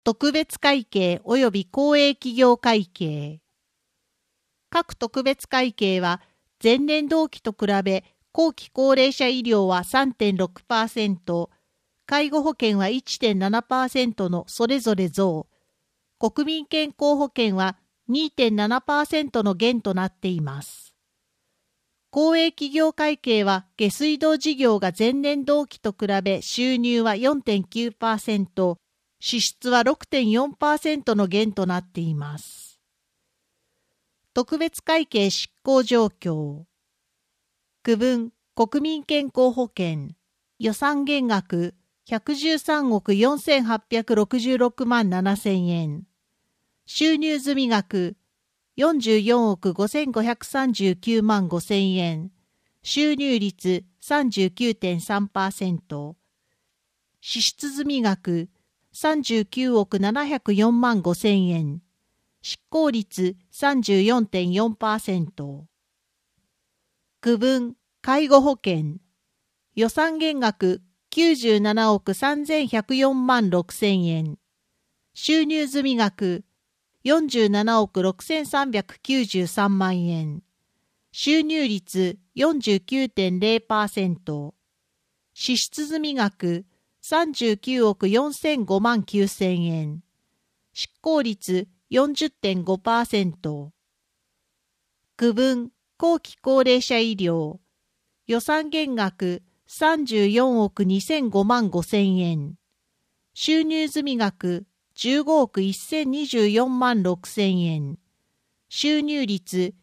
特別会計及び公営企業会計。各特別会計は前年同期と比べ後期高齢者医療は 3.6%、介護保険は 1.7% のそれぞれ増、国民健康保険は 2.7% の減となっています。公営企業会計は下水道事業が前年同期と比べ収入は 4.9%、支出は 6.4% の減となっています。特別会計執行状況。区分国民健康保険予算減額113億4866万7000円。収入済額44億5539万5000円。収入率 39.3%。支出済額39億704万5000円。執行率 34.4%。区分介護保険予算減額97億3104万6000円。収入済額47億6393万円。収入率 49.0%。支出済額39億4005万9000円。執行率 40.5%。区分後期高齢者医療予算減額34億2005万5000円。収入済額15億1024万6000円。収入率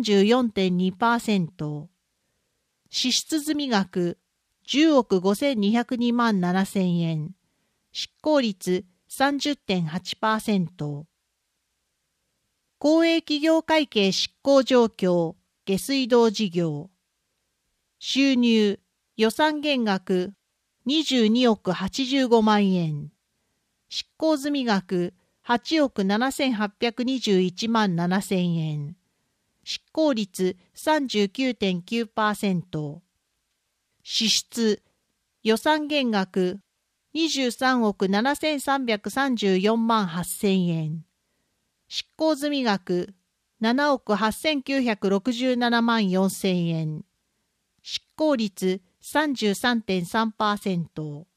44.2%。支出済額10億5202万7000円。執行率 30.8%。公営企業会計執行状況下水道事業。収入予算減額22億85万円。執行済額8億7821万7000円。執行率 39.9%。支出予算減額23億7334万8000円。執行済額7億8967万4000円。執行率 33.3%。